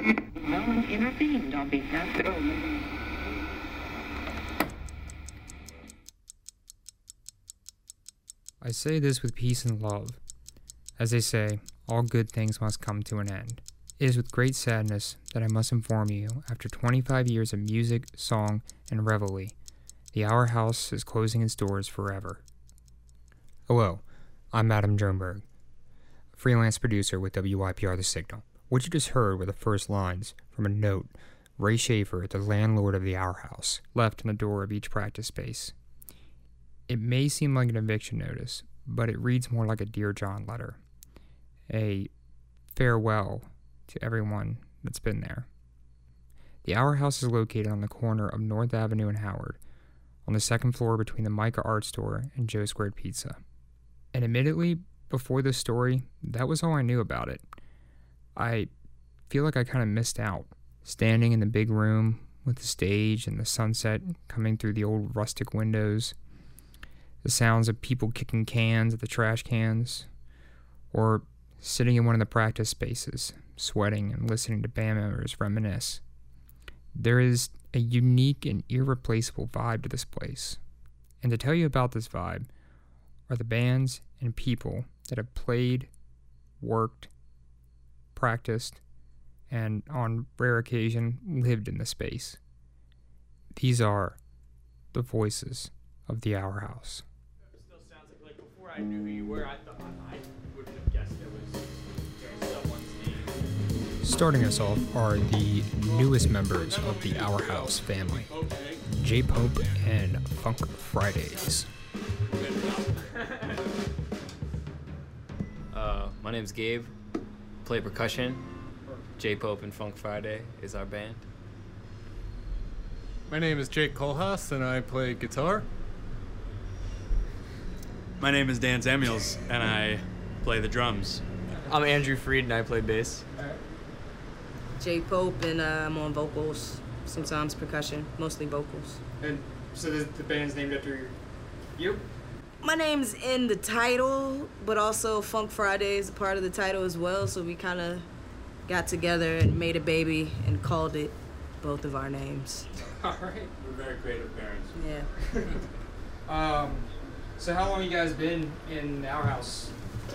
No one intervened on behalf of... I say this with peace and love. As they say, all good things must come to an end. It is with great sadness that I must inform you, after 25 years of music, song, and revelry, the Our House is closing its doors forever. Hello, I'm Adam Jernberg, freelance producer with WYPR The Signal. What you just heard were the first lines from a note Ray Schaefer, the landlord of the Our House, left on the door of each practice space. It may seem like an eviction notice, but it reads more like a Dear John letter. A farewell to everyone that's been there. The Our House is located on the corner of North Avenue and Howard, on the second floor between the Micah Art Store and Joe Squared Pizza. And admittedly, before this story, that was all I knew about it. I feel like I kind of missed out, standing in the big room with the stage and the sunset coming through the old rustic windows, the sounds of people kicking cans at the trash cans, or sitting in one of the practice spaces, sweating and listening to band members reminisce. There is a unique and irreplaceable vibe to this place. And to tell you about this vibe are the bands and people that have played, worked, practiced, and on rare occasion lived in the space. These are the voices of the Our House. It still sounds like before I knew who you were, I thought I wouldn't have guessed it was someone's name. Starting us off are the newest members of the Our House family, J Pope and Funk Fridays. My name's Gabe, play percussion. J Pope and Funk Friday is our band. My name is Jake Kohlhaas and I play guitar. My name is Dan Samuels and I play the drums. I'm Andrew Freed and I play bass. J Pope and I'm on vocals, sometimes percussion, mostly vocals. And so the band's named after you? My name's in the title, but also Funk Friday is a part of the title as well, so we kind of got together and made a baby and called it both of our names. All right. We're very creative parents. Yeah. So how long you guys been in Our House?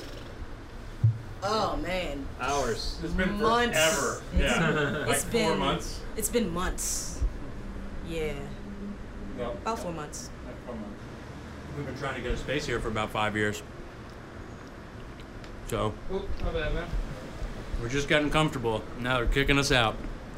Oh, man. Hours. It's been months. forever. Yeah. It's like been 4 months. It's been months. Yeah. No. About 4 months. Like 4 months. We've been trying to get a space here for about 5 years. So. Oh, my bad, man. We're just getting comfortable. Now they're kicking us out.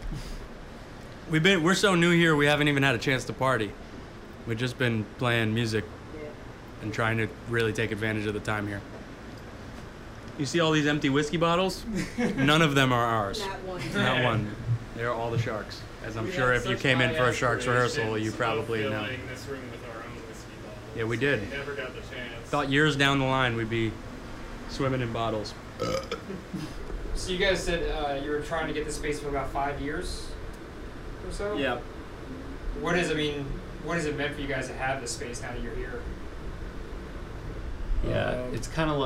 We're so new here, we haven't even had a chance to party. We've just been playing music and trying to really take advantage of the time here. You see all these empty whiskey bottles? None of them are ours. Not one. Not one. They're all the Sharks. As I'm sure if you came in for a Sharks rehearsal, you probably know. This room with our own whiskey bottles. Yeah, we did. Never got the chance. Thought years down the line we'd be swimming in bottles. So you guys said you were trying to get this space for about 5 years or so? Yeah. What has it meant for you guys to have this space now that you're here? Yeah, it's kind of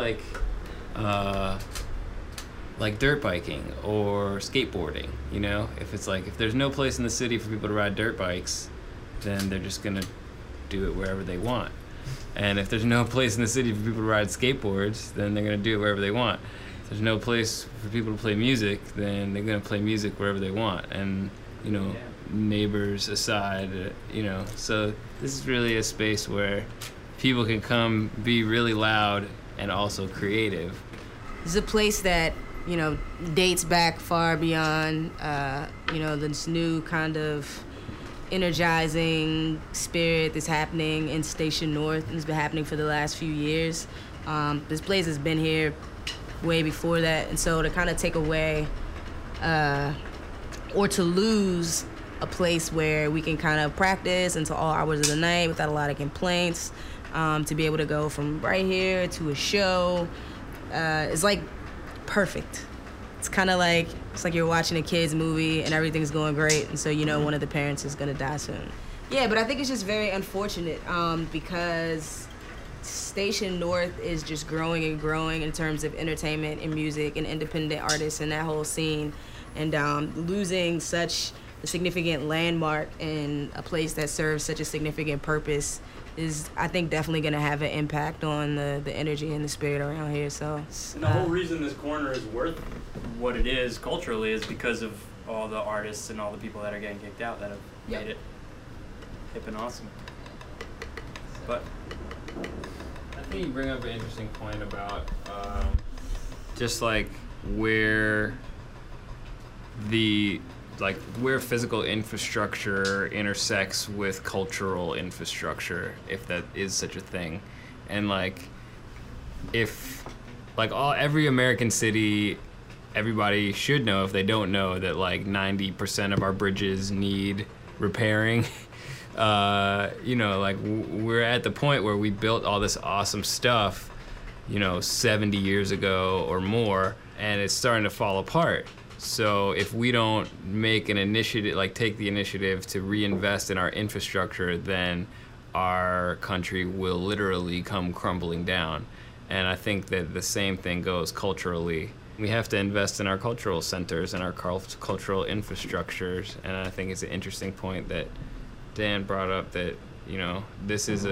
like dirt biking or skateboarding, you know? If there's no place in the city for people to ride dirt bikes, then they're just gonna do it wherever they want. And if there's no place in the city for people to ride skateboards, then they're gonna do it wherever they want. If there's no place for people to play music, then they're gonna play music wherever they want. And, neighbors aside, so this is really a space where people can come be really loud and also creative. It's a place that, dates back far beyond, this new kind of energizing spirit that's happening in Station North and it's been happening for the last few years. This place has been here way before that, and so to kind of take away or to lose a place where we can kind of practice until all hours of the night without a lot of complaints, to be able to go from right here to a show is like perfect. It's kind of like you're watching a kid's movie and everything's going great, and so one of the parents is gonna die soon. Yeah, but I think it's just very unfortunate because Station North is just growing and growing in terms of entertainment and music and independent artists and that whole scene. And losing such a significant landmark and a place that serves such a significant purpose is, I think, definitely going to have an impact on the energy and the spirit around here. So, And the whole reason this corner is worth what it is culturally is because of all the artists and all the people that are getting kicked out that have made it hip and awesome. But I think you bring up an interesting point about just like where where physical infrastructure intersects with cultural infrastructure, if that is such a thing. And like if like every American city, everybody should know, if they don't know, that like 90% of our bridges need repairing. You know, like we're at the point where we built all this awesome stuff, you know, 70 years ago or more, and it's starting to fall apart. So if we don't make an initiative, like take the initiative to reinvest in our infrastructure, then our country will literally come crumbling down. And I think that the same thing goes culturally. We have to invest in our cultural centers and our cultural infrastructures. And I think it's an interesting point that Dan brought up, that, you know, this is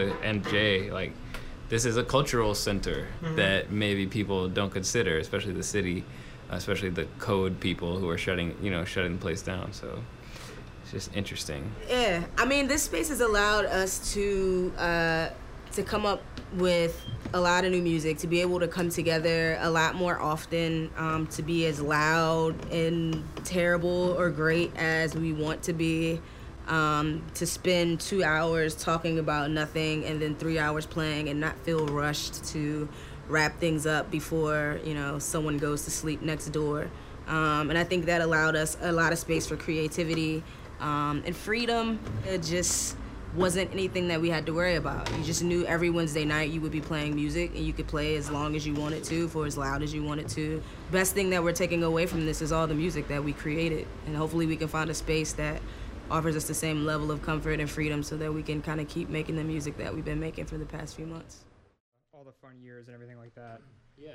this is a cultural center that maybe people don't consider, especially the city, especially the code people who are shutting the place down. So it's just interesting. Yeah, I mean, this space has allowed us to come up with a lot of new music, to be able to come together a lot more often, to be as loud and terrible or great as we want to be, to spend 2 hours talking about nothing and then 3 hours playing and not feel rushed to wrap things up before, you know, someone goes to sleep next door. And I think that allowed us a lot of space for creativity and freedom. It just wasn't anything that we had to worry about. You just knew every Wednesday night you would be playing music, and you could play as long as you wanted to, for as loud as you wanted to. Best thing that we're taking away from this is all the music that we created, and hopefully we can find a space that offers us the same level of comfort and freedom so that we can kind of keep making the music that we've been making for the past few months. All the fun years and everything like that. Yeah.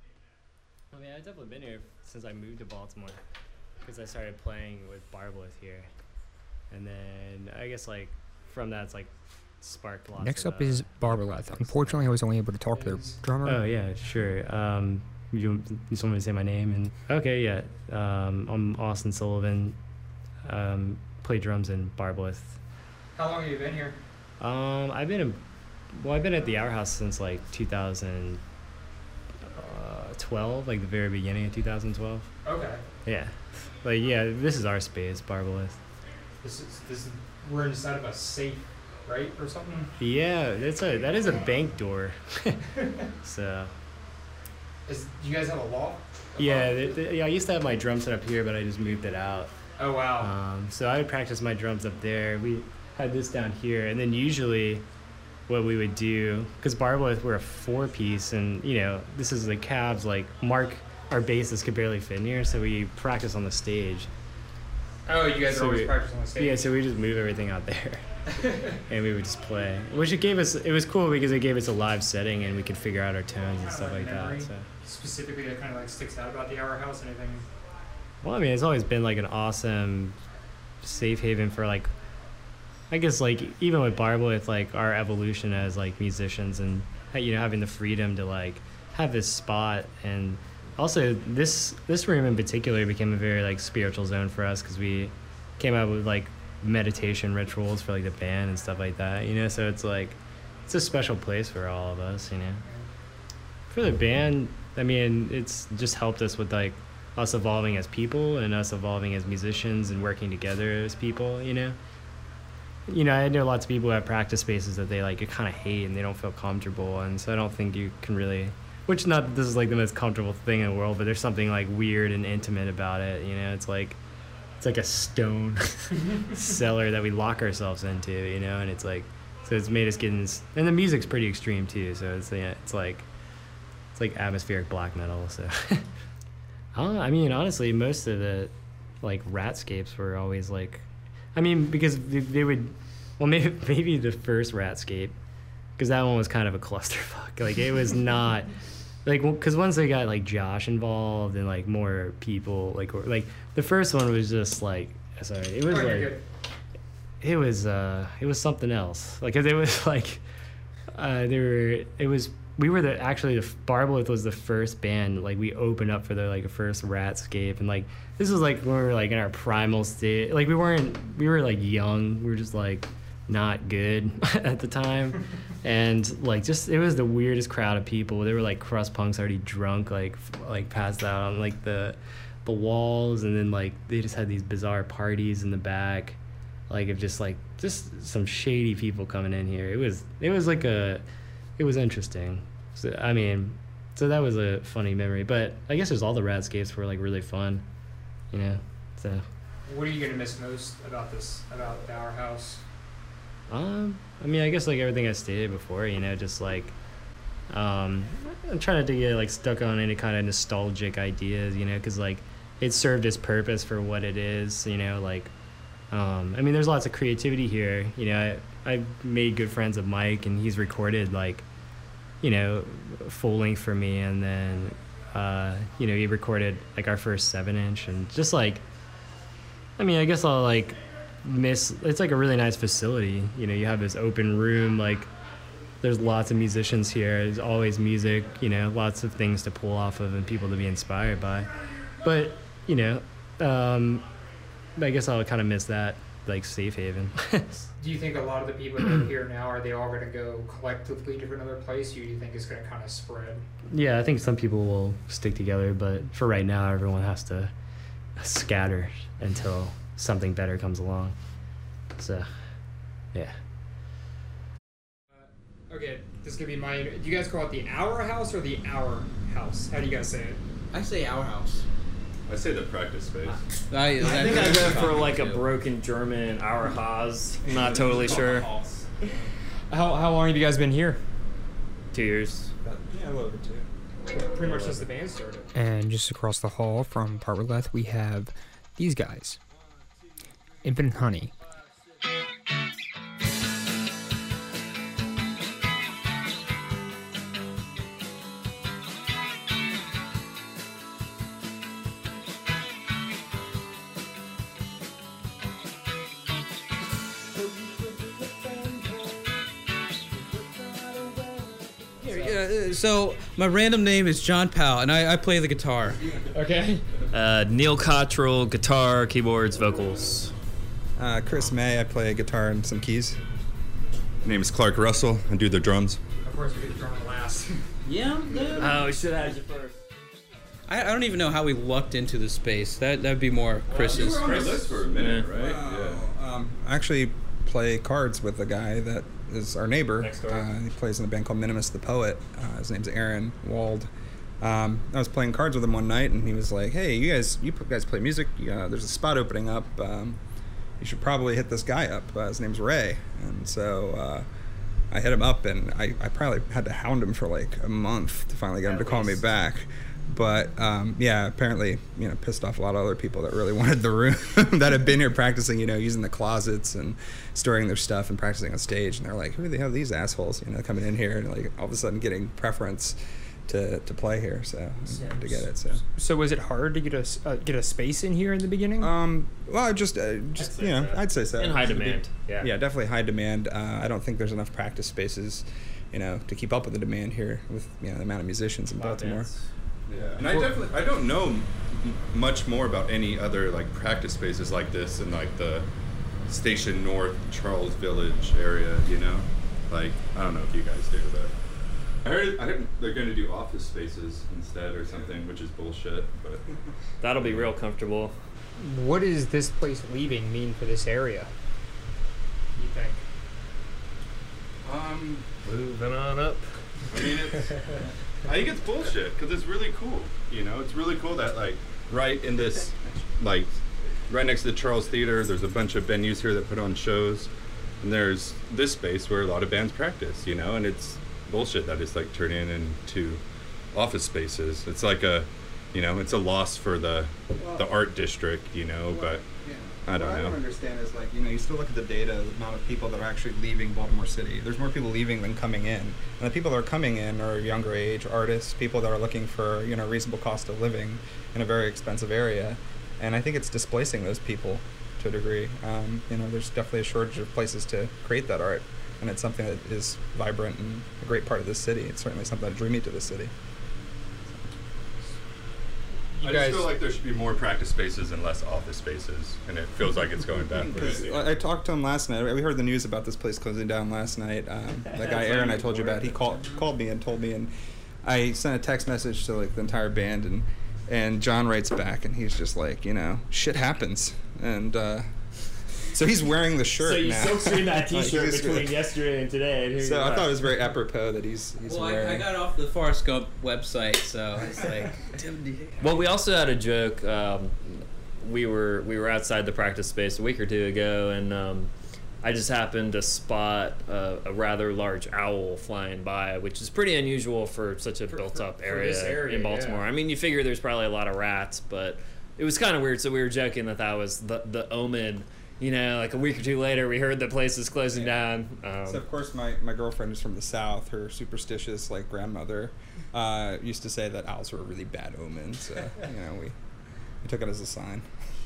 I mean, I've definitely been here since I moved to Baltimore, because I started playing with Barbleth here. And then I guess like from that, it's like sparked lots Next of, up is Barbleth. Unfortunately, I was only able to talk to their drummer. Oh yeah, sure. You just want me to say my name? And okay, yeah. I'm Austin Sullivan. Play drums in Barbleth. How long have you been here? I've been at the Hour House since like 2012, like the very beginning of 2012. Okay. Yeah, like yeah, this is our space, Barbleth. This is we're inside of a safe, right, or something? Yeah, that is a bank door. So. Do you guys have a loft? Yeah, I used to have my drum set up here, but I just moved it out. Oh wow. So I would practice my drums up there. We had this down here, and then usually what we would do, because Barbleth, we're a 4-piece, and you know, this is the cabs, like Mark, our bassist, could barely fit in here, so we practice on the stage. Oh, you guys are always practicing on the stage? Yeah, so we just move everything out there. And we would just play. Which it was cool because it gave us a live setting and we could figure out our tones and stuff like that. So. Specifically that kind of like sticks out about the Hour House, anything? Well, I mean, it's always been like an awesome safe haven for like, I guess like even with Barbleth, like our evolution as like musicians and, you know, having the freedom to like have this spot. And also this room in particular became a very like spiritual zone for us because we came out with like meditation rituals for like the band and stuff like that, you know, so it's like it's a special place for all of us, you know. For the band, I mean, it's just helped us with like us evolving as people and us evolving as musicians and working together as people, you know. I know lots of people who have practice spaces that they like kind of hate and they don't feel comfortable, and so I don't think you can really, which not that this is like the most comfortable thing in the world, but there's something like weird and intimate about it, you know. It's like a stone cellar that we lock ourselves into, you know, and it's like, so it's made us get in, and the music's pretty extreme too, so it's like atmospheric black metal, so. I mean, honestly, most of the like Ratscapes were always like, I mean, because they would, well, maybe the first Ratscape, because that one was kind of a clusterfuck. Like it was not like, because once they got like Josh involved and like more people, like the first one was just like, sorry, it was like, it was something else. Like, it was like, we were actually Barblith was the first band, like we opened up for the first Ratscape, and like this was like when we were like in our primal state, like we were like young, we were just like not good at the time, and like just it was the weirdest crowd of people. They were like crust punks already drunk, like passed out on like the walls, and then like they just had these bizarre parties in the back, like of just some shady people coming in here. It was interesting. So I mean, so that was a funny memory. But I guess there's all the Ratscapes were like really fun, you know. So. What are you gonna miss most about our house? I mean, I guess like everything I stated before, you know, just like I'm trying not to get like stuck on any kind of nostalgic ideas, you know, because like it served its purpose for what it is, you know, like I mean, there's lots of creativity here, you know. I made good friends with Mike, and he's recorded like, you know, full length for me, and then you know, he recorded like our first 7-inch, and just like, I mean, I guess I'll like miss, it's like a really nice facility, you know. You have this open room, like there's lots of musicians here, there's always music, you know, lots of things to pull off of and people to be inspired by. But you know, I guess I'll kind of miss that, like safe haven. Do you think a lot of the people that are here now, are they all going to go collectively to another place, or do you think it's going to kind of spread? Yeah, I think some people will stick together, but for right now, everyone has to scatter until something better comes along. So, yeah. Okay, this could be my. Do you guys call it the Our House or the Our House? How do you guys say it? I say Our House. I say the practice space. I think I go for like a broken German Our Haus. I'm not totally sure. How long have you guys been here? 2 years. Yeah, a little bit too. Pretty much since the band started. And just across the hall from Partleth, we have these guys. Infinite Honey. So my random name is John Powell, and I play the guitar. Okay. Neil Cottrell, guitar, keyboards, vocals. Chris May, I play guitar and some keys. My name is Clark Russell. I do the drums. Of course, we get the drum last. Yeah. Oh, we should have had you first. I don't even know how we lucked into the space. That'd be more Chris's. You were on the list for a minute, right? Yeah. I actually play cards with a guy that is our neighbor. He plays in a band called Minimus the Poet. His name's Aaron Wald. I was playing cards with him one night, and he was like, "Hey, you guys play music? There's a spot opening up. You should probably hit this guy up. His name's Ray." And so I hit him up, and I probably had to hound him for like a month to finally get him to call me back. But yeah, apparently, pissed off a lot of other people that really wanted the room that have been here practicing, using the closets and storing their stuff and practicing on stage. And they're like, who do they have these assholes, coming in here and like all of a sudden getting preference to play here, to get it. So was it hard to get a space in here in the beginning? Well, just I'd say so. In high demand. Yeah, definitely high demand. I don't think there's enough practice spaces, to keep up with the demand here with the amount of musicians in Baltimore. Yeah, and I don't know much more about any other like practice spaces like this in like the Station North, Charles Village area. Like I don't know if you guys do, but I heard they're going to do office spaces instead or something, which is bullshit. But that'll be real comfortable. What does this place leaving mean for this area? You think? Moving on up. I mean, I think it's bullshit because it's really cool. It's really cool that like right in this, like right next to the Charles Theater, there's a bunch of venues here that put on shows, and there's this space where a lot of bands practice. And it's bullshit that it's like turning into office spaces. It's like a, it's a loss for the art district. But I don't What I know. don't understand is like, you still look at the data, the amount of people that are actually leaving Baltimore City. There's more people leaving than coming in. And the people that are coming in are younger age artists, people that are looking for, reasonable cost of living in a very expensive area. And I think it's displacing those people to a degree. There's definitely a shortage of places to create that art. And it's something that is vibrant and a great part of this city. It's certainly something that drew me to this city. I just feel like there should be more practice spaces and less office spaces, and it feels like it's going backwards. I talked to him last night. We heard the news about this place closing down last night. The guy Aaron I told you about, he called me and told me, and I sent a text message to like the entire band, and John writes back, and he's just like, shit happens, and so he's wearing the shirt so you now. silk screened that T-shirt between yesterday and today. And here So you I are. thought it was very apropos that he's wearing. I got off the Forrest Gump website, so it's like. Well, we also had a joke. We were outside the practice space a week or two ago, and I just happened to spot a rather large owl flying by, which is pretty unusual for such a built-up area in Baltimore. Yeah. I mean, you figure there's probably a lot of rats, but it was kind of weird. So we were joking that was the omen. Like a week or two later, we heard the place is closing down. So of course, my girlfriend is from the South. Her superstitious grandmother used to say that owls were a really bad omen. So we took it as a sign.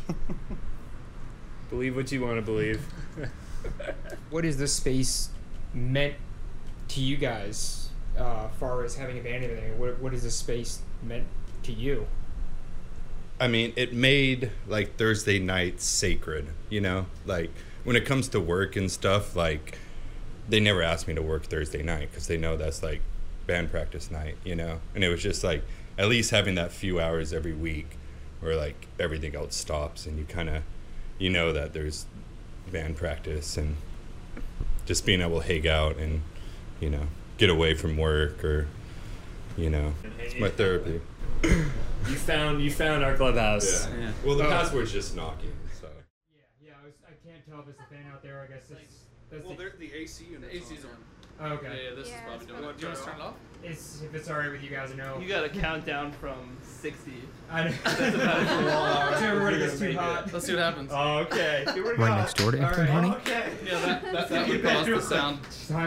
Believe what you want to believe. What is this space meant to you guys, far as having abandoned everything? What is this space meant to you? I mean, it made Thursday nights sacred, like when it comes to work and stuff, they never asked me to work Thursday night because they know that's band practice night, and it was just at least having that few hours every week where everything else stops and you kind of, that there's band practice, and just being able to hang out and, get away from work or, it's my therapy. You found our clubhouse. Yeah. Well, the password's just knocking. So. Yeah. I can't tell if it's a fan out there. I guess that's the AC unit. The AC's on. Oh, okay. Yeah, this is probably doing it. Do you want to turn it off? If it's alright with you guys, I know. You got to count down from 60. I know. That's about it for wall hours. Until everybody gets too hot. Let's see what happens. Oh, okay. Here we go. Right next door to Afton Honey. Okay. Yeah, that would cause the sound.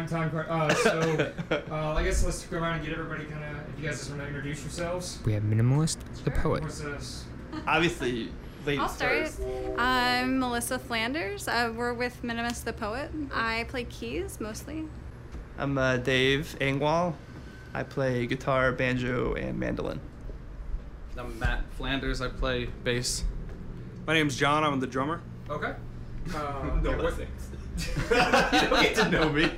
I guess let's go around and get everybody if you guys just want to introduce yourselves. We have Minimalist, the poet. What's this? Obviously, ladies I'll start. first. I'm Melissa Flanders. We're with Minimus the Poet. I play keys mostly. I'm Dave Engwall. I play guitar, banjo, and mandolin. I'm Matt Flanders. I play bass. My name's John. I'm the drummer. Okay. No more things. You don't get to know me.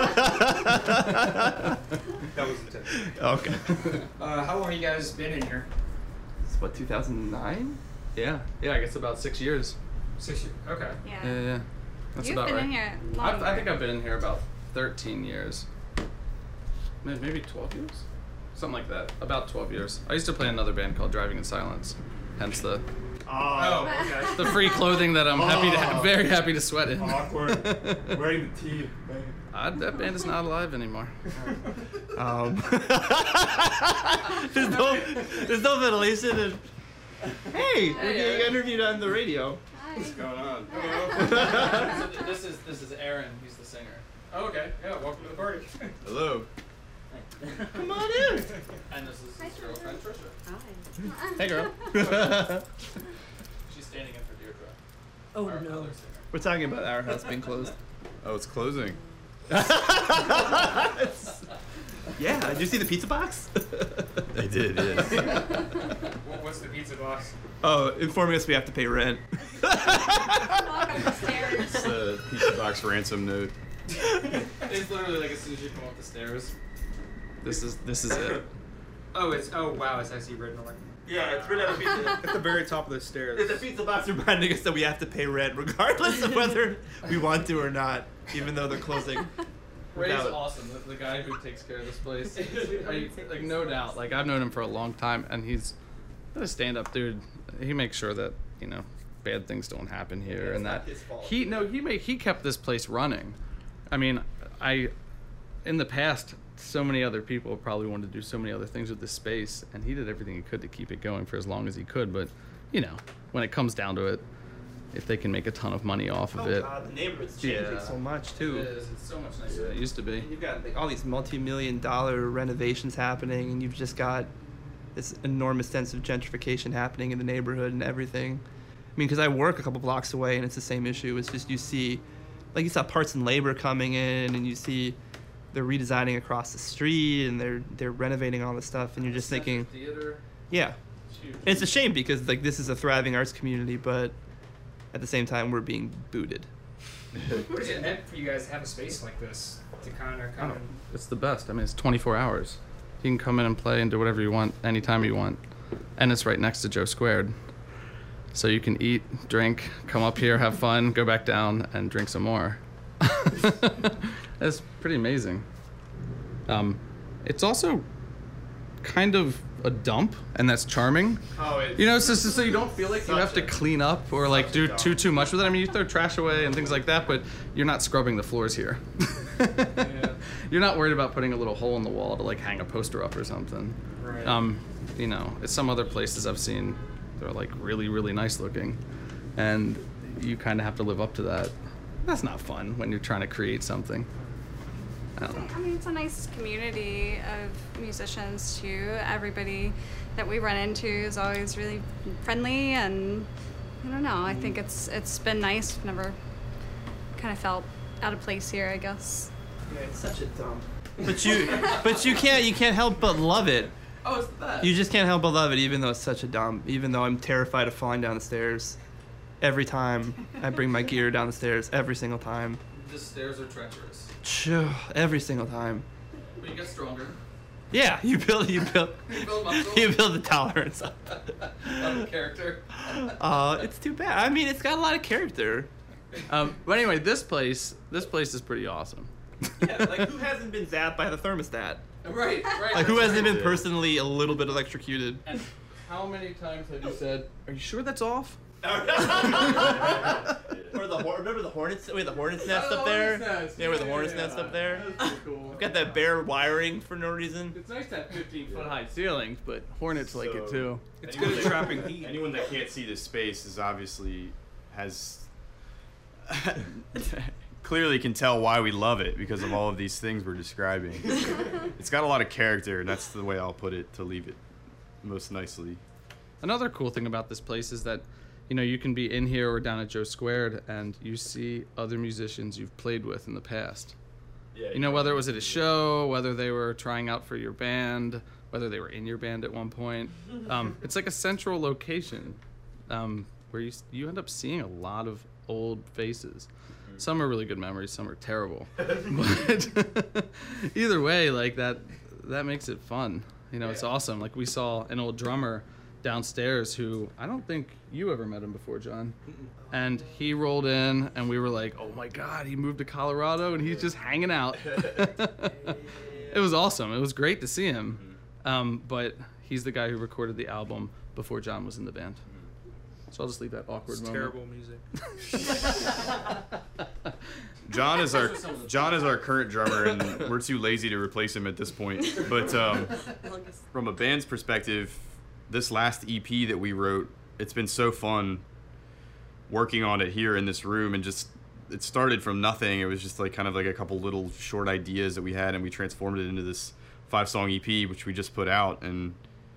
That was intense. Okay. How long have you guys been in here? It's what, 2009? Yeah, I guess about 6 years. 6 years. Okay. Yeah. That's You've about been right. in here I longer. think I've been in here about 13 years. Maybe 12 years? Something like that. About 12 years. I used to play in another band called Driving in Silence. Hence the okay. the free clothing that I'm very happy to sweat in. Awkward. Wearing the tee. That band is not alive anymore. There's no ventilation. And... Hey, we're getting interviewed on the radio. What's going on? This is Aaron. He's the singer. Oh, okay. Yeah. Welcome to the party. Hello. Come on in. And this is his girlfriend, Trisha. Hi. Hey, girl. She's standing in for Deirdre. Oh, our no. other singer. We're talking about our house being closed. Oh, it's closing. Yeah, did you see the pizza box? I did, yes. What's the pizza box? Oh, informing us we have to pay rent. It's the pizza box ransom note. It's literally as soon as you come up the stairs. This is it. Oh wow, it's actually written on. Yeah, it's written on the pizza. At the very top of the stairs. The pizza box reminding us that we have to pay rent regardless of whether we want to or not, even though they're closing. Ray's without- awesome. The guy who takes care of this place. No doubt. I've known him for a long time, and he's a stand-up dude. He makes sure that bad things don't happen here, and that he kept this place running. I mean, in the past, so many other people probably wanted to do so many other things with this space, and he did everything he could to keep it going for as long as he could. But when it comes down to it, if they can make a ton of money off of it. God, the neighborhood's changing so much too. It is. It's so much nicer than it used to be. You've got like all these multi-million-dollar renovations happening, and you've just got this enormous sense of gentrification happening in the neighborhood and everything. I mean, because I work a couple blocks away, and it's the same issue. It's just you saw Parts and Labor coming in, and you see they're redesigning across the street, and they're renovating all this stuff, and you're just thinking, yeah. And it's a shame because like this is a thriving arts community, but at the same time we're being booted. What is it meant for you guys to have a space like this to kind of come? It's the best. I mean, it's 24 hours. You can come in and play and do whatever you want anytime you want, and it's right next to Joe Squared. So you can eat, drink, come up here, have fun, go back down, and drink some more. It's pretty amazing. It's also kind of a dump, and that's charming. You know, so you don't feel like you have to clean up or like do too much with it. I mean, you throw trash away and things like that, but you're not scrubbing the floors here. You're not worried about putting a little hole in the wall to like hang a poster up or something. Right. You know, it's some other places I've seen, they're like really, really nice looking, and you kind of have to live up to that. That's not fun when you're trying to create something. I mean, it's a nice community of musicians too. Everybody that we run into is always really friendly, and I don't know. I think it's been nice. I've never kind of felt out of place here, I guess. Yeah, it's such a dump. But you can't help but love it. Oh, it's the best. You just can't help but love it, even though it's such a dump. Even though I'm terrified of falling down the stairs every time I bring my gear down the stairs. Every single time. The stairs are treacherous. Every single time. But you get stronger. Yeah, you build You build muscle. you build the tolerance up. Of character. It's too bad. I mean, it's got a lot of character. But anyway, this place is pretty awesome. Yeah, like who hasn't been zapped by the thermostat? Right. Like who hasn't been personally a little bit electrocuted? And how many times have you said, "Are you sure that's off?" Remember the hornet's? Wait, the hornet's nest up there? Where the hornet's nest up there? That's pretty cool. We've got that bare wiring for no reason. It's nice to have 15-foot high ceilings, but hornets like it too. It's good at trapping heat. Anyone that can't see this space is obviously clearly can tell why we love it because of all of these things we're describing. It's got a lot of character, and that's the way I'll put it to leave it most nicely. Another cool thing about this place is that, you know, you can be in here or down at Joe Squared and you see other musicians you've played with in the past. Yeah, you know, whether it was at a show, whether they were trying out for your band, whether they were in your band at one point. It's like a central location where you end up seeing a lot of old faces. Some are really good memories, some are terrible. But either way, like that makes it fun. You know, it's awesome. Like we saw an old drummer downstairs who I don't think you ever met him before, John. And he rolled in and we were like, oh my God, he moved to Colorado and he's just hanging out. It was awesome. It was great to see him. But he's the guy who recorded the album before John was in the band. So I'll just leave that awkward moment. Terrible music. John is our current drummer, and we're too lazy to replace him at this point. But from a band's perspective, this last EP that we wrote, it's been so fun working on it here in this room, and just it started from nothing. It was just like kind of like a couple little short ideas that we had, and we transformed it into this 5-song EP, which we just put out. And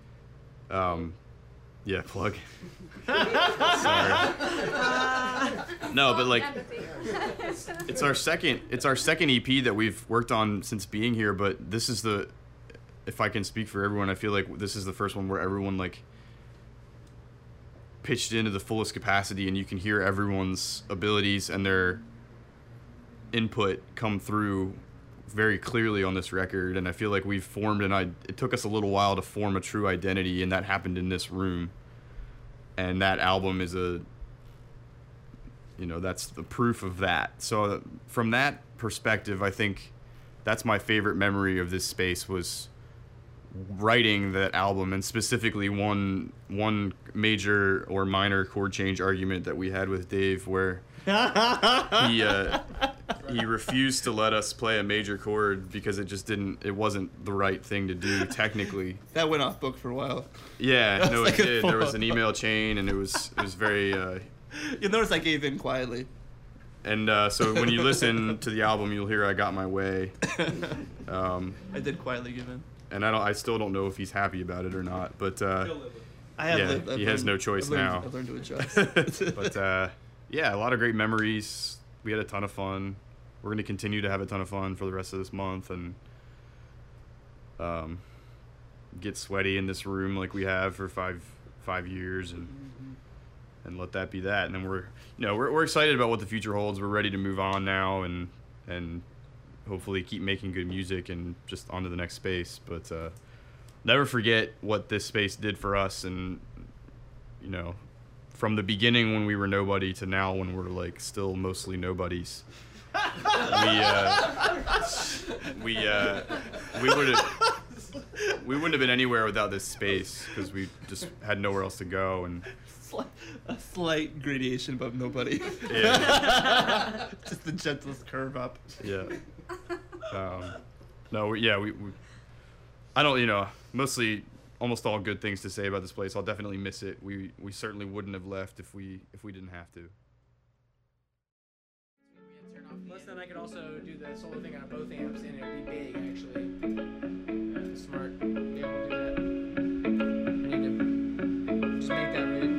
yeah, plug. Sorry. No, but like it's our second EP that we've worked on since being here, but this is if I can speak for everyone, I feel like this is the first one where everyone like pitched into the fullest capacity, and you can hear everyone's abilities and their input come through very clearly on this record. And I feel like we've formed it took us a little while to form a true identity, and that happened in this room. And that album is that's the proof of that. So from that perspective, I think that's my favorite memory of this space, was writing that album, and specifically one major or minor chord change argument that we had with Dave, where he refused to let us play a major chord because it wasn't the right thing to do technically. That went off book for a while. Yeah, no, like it did. There was an email chain, and it was very You'll notice I gave in quietly. And so when you listen to the album, you'll hear "I Got My Way." I did quietly give in. And I still don't know if he's happy about it or not. But I have lived. he has no choice now. I've learned to adjust. But yeah, a lot of great memories. We had a ton of fun. We're going to continue to have a ton of fun for the rest of this month and get sweaty in this room like we have for five years and let that be that. And then we're excited about what the future holds. We're ready to move on now and hopefully keep making good music and just on to the next space. But never forget what this space did for us, and from the beginning when we were nobody to now when we're like still mostly nobodies. We wouldn't have been anywhere without this space because we just had nowhere else to go. And a slight gradation above nobody. Yeah. Just the gentlest curve up. Yeah. I don't, mostly almost all good things to say about this place. I'll definitely miss it. We certainly wouldn't have left if we didn't have to. Plus, then I could also do the solo thing on both amps, and it would be big, actually. Smart. Be able to do that. I need to just make that right.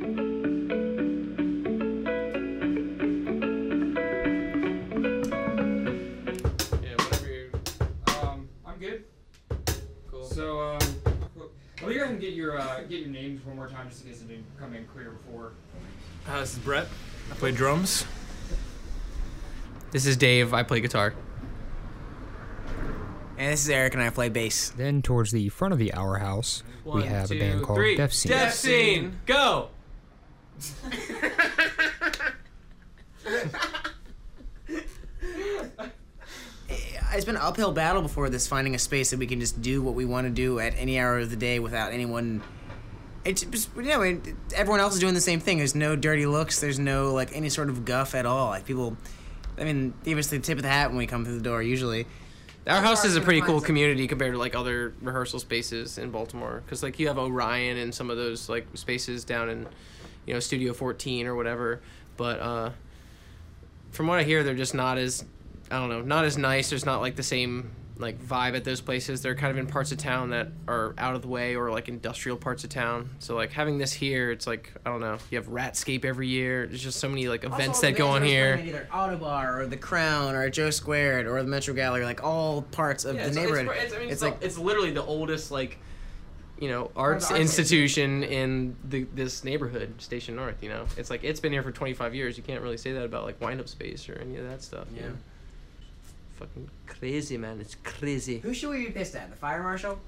Yeah, whatever you... I'm good. Cool. So, well, you can get your names one more time just in case it didn't come in clear before. This is Brett. I play drums. This is Dave. I play guitar. And this is Eric, and I play bass. Then towards the front of the Our House, we have a band called Deaf Scene. Deaf Scene, go! It's been an uphill battle before this, finding a space that we can just do what we want to do at any hour of the day without anyone. It's just, everyone else is doing the same thing. There's no dirty looks. There's no like any sort of guff at all. Like people, give us the tip of the hat when we come through the door. Usually, Our house is a pretty cool community compared to like other rehearsal spaces in Baltimore, because like you have Orion and some of those like spaces down in, Studio 14 or whatever. But from what I hear, they're just not as, not as nice. There's not like the same like vibe at those places. They're kind of in parts of town that are out of the way, or like industrial parts of town. So like having this here, it's like, you have Ratscape every year. There's just so many like events that go on here. Either Autobar or the Crown or Joe Squared or the Metro Gallery, like all parts of the neighborhood. It's literally the oldest like, arts institution in this neighborhood, Station North. It's like it's been here for 25 years. You can't really say that about like Wind Up Space or any of that stuff. Yeah. Fucking crazy, man. It's crazy. Who should we be pissed at? The fire marshal?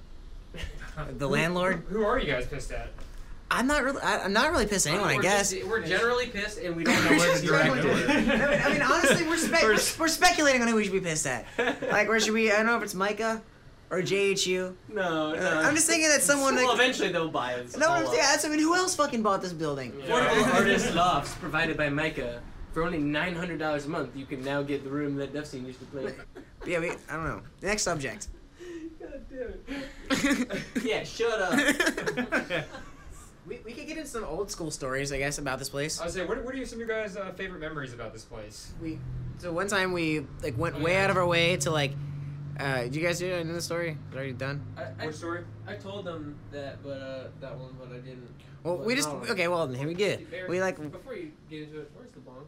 The landlord? Who are you guys pissed at? I'm not really pissed at anyone, I guess. We're generally pissed, and we don't know where to direct it. Honestly, we're speculating on who we should be pissed at. Like, where should we? I don't know if it's Micah or JHU. No. I'm just thinking that someone. Well, eventually they'll buy it. No, who else fucking bought this building? Affordable artist lofts provided by Micah. For only $900 a month, you can now get the room that Deaf Scene used to play. Yeah, I don't know. Next subject. God damn it. Yeah, shut up. We could get into some old school stories, I guess, about this place. I was saying, what are some of your guys' favorite memories about this place? So one time we went way out of our way to did you guys know the story? Is it already done? What story? I told them that, but that one, but I didn't. Well, we just okay. Well, here we get. We before you get into it. Where's the bong?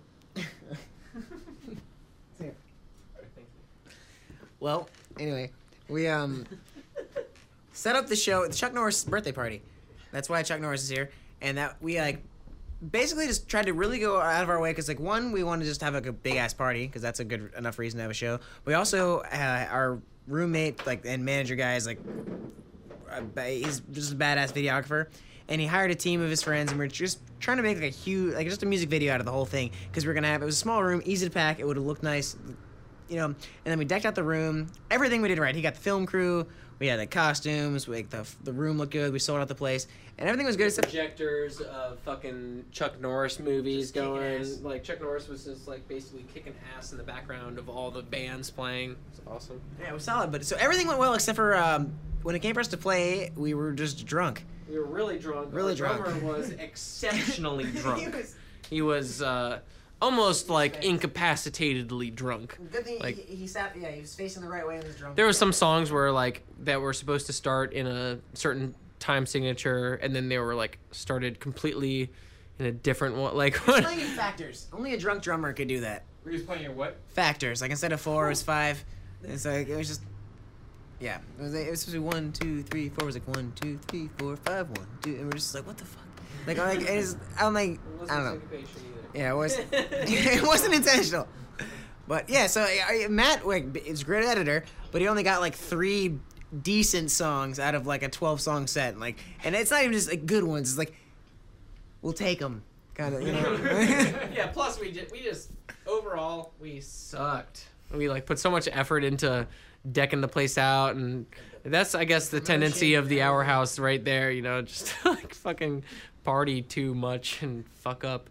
Here. Thank you. Well, anyway, we set up the show, the Chuck Norris birthday party. That's why Chuck Norris is here, and that we basically just tried to really go out of our way because one, we want to just have a big ass party because that's a good enough reason to have a show. We also our roommate and manager guy is he's just a badass videographer. And he hired a team of his friends, and we're just trying to make a huge, just a music video out of the whole thing, because we're gonna have, it was a small room, easy to pack, it would have looked nice, and then we decked out the room, everything we did right. He got the film crew, we had the costumes, the room looked good, we sold out the place, and everything was good except projectors of fucking Chuck Norris movies going. Like Chuck Norris was just basically kicking ass in the background of all the bands playing. It's awesome. Yeah, it was solid, but so everything went well except for when it came for us to play, we were just drunk. We were really drunk. Really Our drunk. drummer was exceptionally drunk. He was almost like incapacitatedly drunk. Good thing Like, he sat. Yeah, he was facing the right way and was drunk. there were some songs where like that were supposed to start in a certain time signature, and then they were like started completely in a different one. Like what? Playing in factors. Only a drunk drummer could do that. Were you playing your what? Factors. Like instead of 4, it was 5. It's like it was just. Yeah, it was supposed to be 1, 2, 3, 4. It was like 1, 2, 3, 4, 5, 1, 2, and we're just like, what the fuck? Like I'm like, I don't know. Yeah, it was. It wasn't intentional. But yeah, so Matt, like, is a great editor, but he only got like 3 decent songs out of like a 12-song set, like, and it's not even just like good ones. It's like, we'll take them, kind of, you know. Yeah. Plus, we just overall we sucked. We like put so much effort into decking the place out, and that's I guess the tendency of the Hour House right there. You know, just like fucking party too much and fuck up.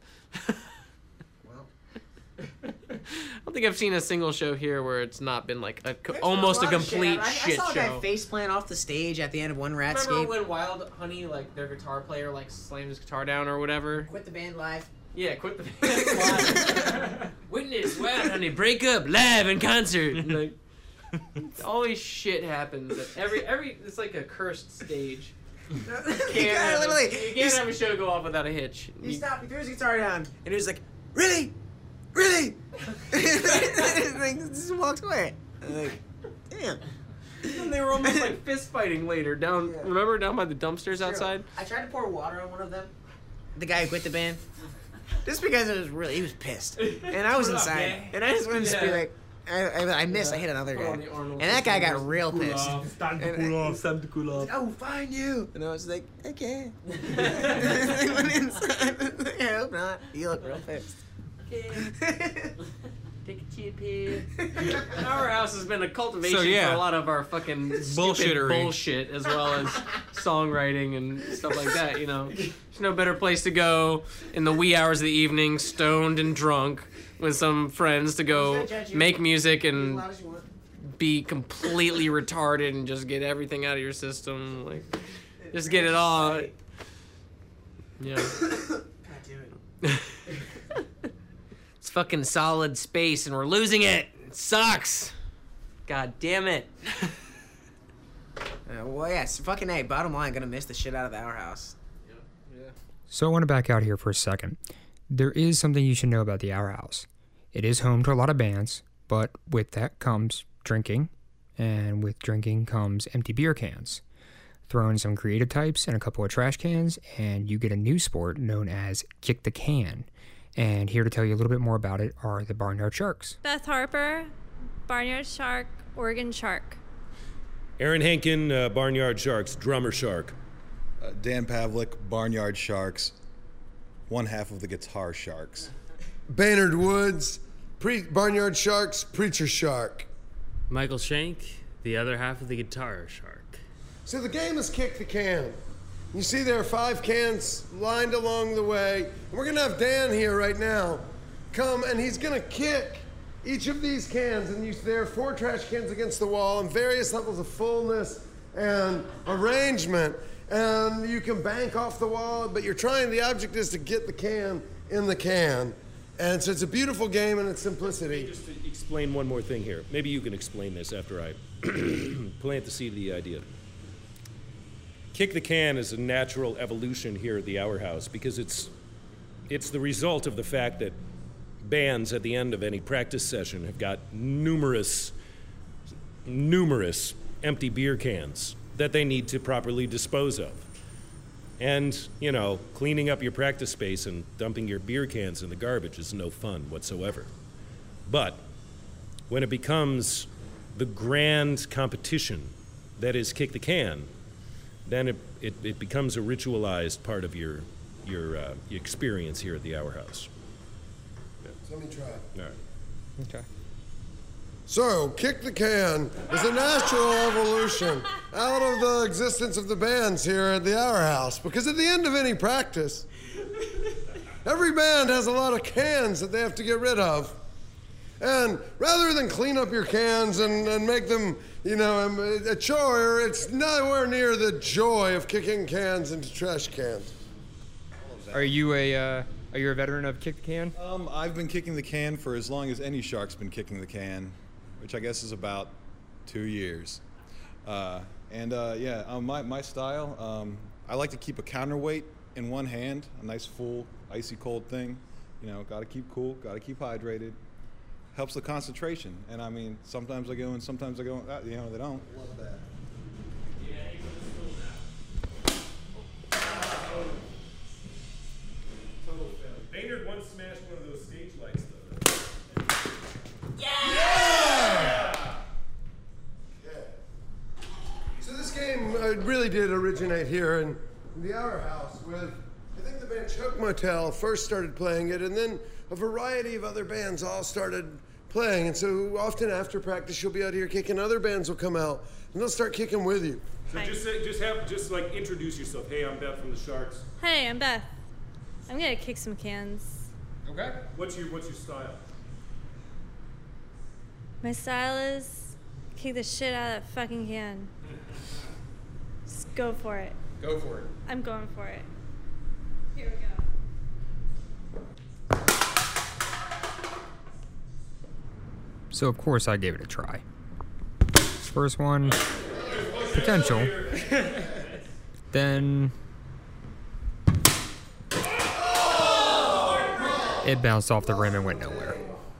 I don't think I've seen a single show here where it's not been like almost a complete shit I saw a guy show. face plant off the stage at the end of one Ratscape. Remember when Wild Honey, like their guitar player, like slammed his guitar down or whatever? Quit the band live. Yeah, quit the band live. Witness Wild Honey break up live in concert. Like, always shit happens. Every it's like a cursed stage. You can't have a show go off without a hitch. He stopped. He threw his guitar down, and he was like, "Really, really?" Like, just walked away. Like, damn. And they were almost like fist fighting later down. Yeah. Remember down by the dumpsters outside? I tried to pour water on one of them. The guy who quit the band, just because he was pissed, and I was inside, and I just wanted to be like. I missed. I hit another guy, and that guy got real pissed. It's time to cool off. It's time to cool off. Oh, find you. And I was like, okay. I went inside. I hope not. You look real pissed. Take a chip here. Our house has been a cultivation So, yeah. for a lot of our fucking Bullshittery. bullshit, as well as songwriting and stuff like that. You know, there's no better place to go in the wee hours of the evening, stoned and drunk, with some friends to go make music and be completely retarded and just get everything out of your system. Like, just get it all. Yeah. It's fucking solid space and we're losing it. It sucks. God damn it. Well, yes, fucking A. Bottom line, gonna miss the shit out of the Hour House. So I want to back out here for a second. There is something you should know about the Hour House. It is home to a lot of bands, but with that comes drinking, and with drinking comes empty beer cans. Throw in some creative types and a couple of trash cans, and you get a new sport known as Kick the Can. And here to tell you a little bit more about it are the Barnyard Sharks. Beth Harper, Barnyard Shark, Oregon Shark. Aaron Henkin, Barnyard Sharks, drummer shark. Dan Pavlik, Barnyard Sharks, one half of the Guitar Sharks. Baynard Woods, Barnyard Sharks, Preacher Shark. Michael Shank, the other half of the Guitar Shark. So the game is Kick the Can. You see there are 5 cans lined along the way. And we're gonna have Dan here right now come, and he's gonna kick each of these cans, and there are 4 trash cans against the wall in various levels of fullness and arrangement. And you can bank off the wall, but the object is to get the can in the can. And so it's a beautiful game in its simplicity. Just to explain one more thing here. Maybe you can explain this after I plant the seed of the idea. Kick the Can is a natural evolution here at the Hour House because it's the result of the fact that bands at the end of any practice session have got numerous empty beer cans that they need to properly dispose of. And, you know, cleaning up your practice space and dumping your beer cans in the garbage is no fun whatsoever. But when it becomes the grand competition that is Kick the Can, then it becomes a ritualized part of your experience here at the Hour House. So let me try. All right. Okay. So, Kick the Can is a natural evolution out of the existence of the bands here at the Hour House. Because at the end of any practice, every band has a lot of cans that they have to get rid of. And rather than clean up your cans and make them, you know, a chore, it's nowhere near the joy of kicking cans into trash cans. Are you a Are you a veteran of Kick the Can? I've been kicking the can for as long as any Shark's been kicking the can, which I guess is about 2 years. My style, I like to keep a counterweight in one hand, a nice full icy cold thing. You know, got to keep cool, got to keep hydrated. Helps the concentration. And I mean, sometimes I go and sometimes I go, they don't. Love that. Maynard once smashed one of those stage lights, though. Yeah! So this game really did originate here in the Our House with, I think the band Choke Motel first started playing it, and then a variety of other bands all started playing. And so often after practice, you'll be out here kicking, other bands will come out, and they'll start kicking with you. So just introduce yourself. Hey, I'm Beth from the Sharks. Hey, I'm Beth. I'm gonna kick some cans. Okay. What's your style? My style is kick the shit out of that fucking can. Just go for it. Go for it. I'm going for it. Here we go. So of course I gave it a try. First one, potential. Then it bounced off the rim and went nowhere.